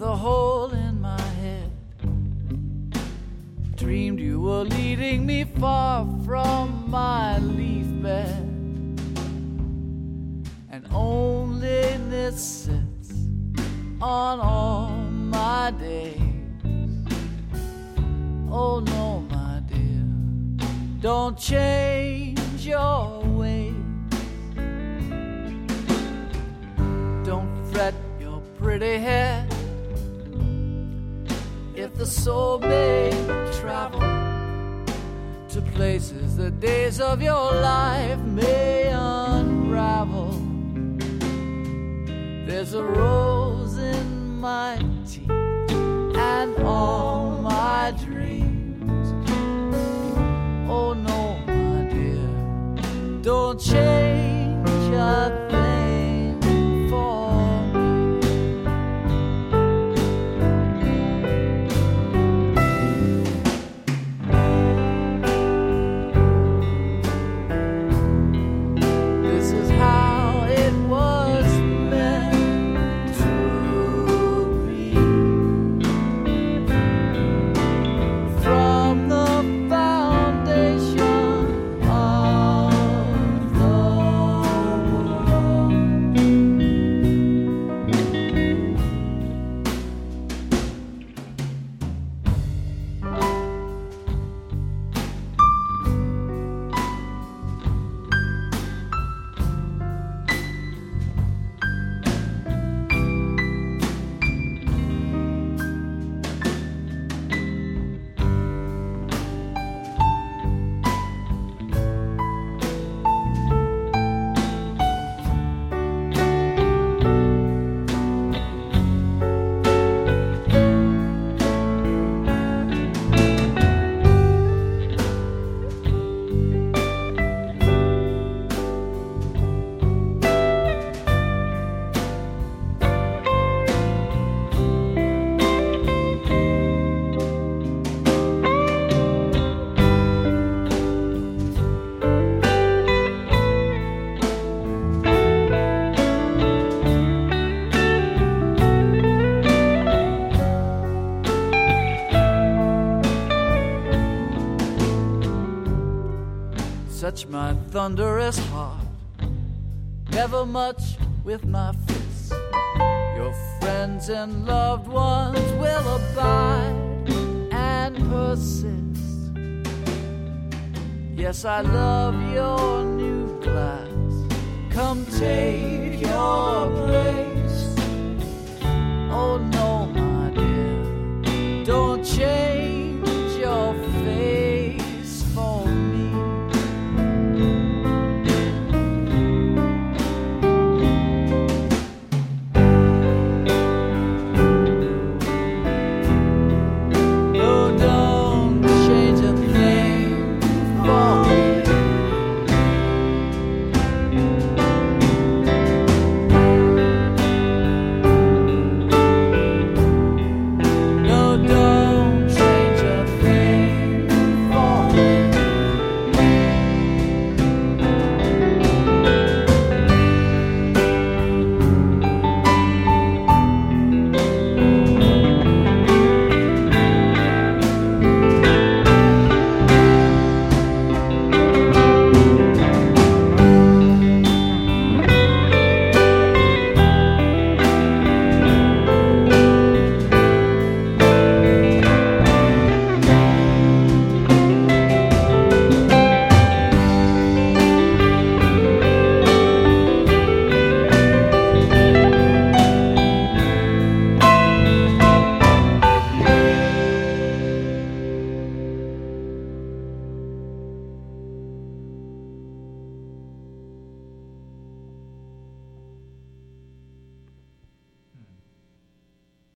a hole in my head. Dreamed you were leading me far from my leaf bed, and loneliness sits on all my days. Oh no, my dear, don't change your ways. Don't fret your pretty head. If the soul may travel to places the days of your life may unravel, there's a rose in my teeth and all my dreams. Oh no, my dear, don't change a thing for me. This is how it was meant to be. From the foundation of the world. Such my thunderous heart, never much with my fists. Your friends and loved ones will abide and persist. Yes, I love your new glass. Come take your place. Oh